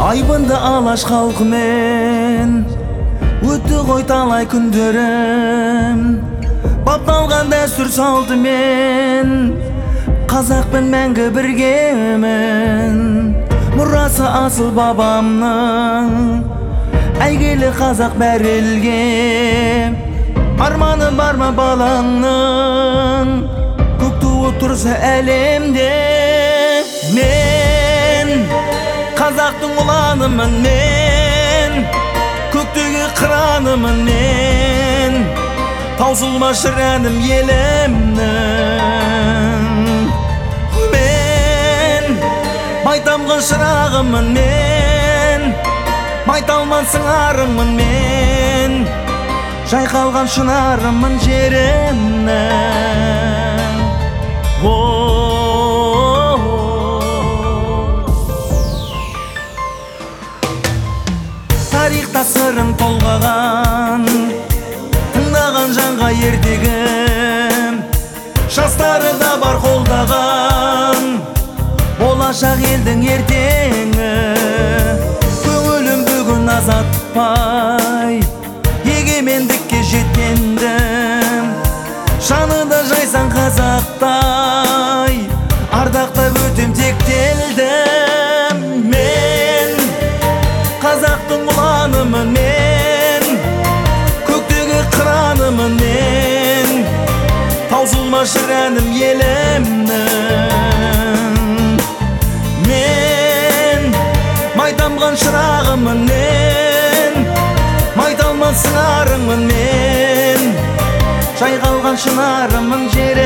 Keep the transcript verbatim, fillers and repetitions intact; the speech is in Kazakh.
Айбынды алаш халқымен өтті ғой талай күндерім. Бапталған дәстүр салтымен қазақпен мәңгі біргемін. Мұрасы асыл бабамның, әйгілі қазақ бәрі елге. Арманы бар ма балаңның, көк туы тұрса әлемде. Мен қазақтың ұланымын, мен көктегі қыранымын, мен таусылмас жыр әнім елімнің. Мен байтамған шырағымын, мен байталман сыңарымын, мен жайқалған шынарымын жерімнің. Тарихта сырын толғаған, тыңдаған жанға ертегім. Жастары да бар қолдаған, болашақ елдің ертеңі. Көңілім бүгін азатпай, егемендікке жеткендім. Жаны да жайсан қазақтай, ардақтап өтем тектелдім. Мен қазақтың ұланымын, мен көктегі қыранымын, мен таусылмас жыр әнім елімнің. Мен майтамған шырағымын, мен майталман сыңарыңмын, мен жайқалған шынарымын жерім.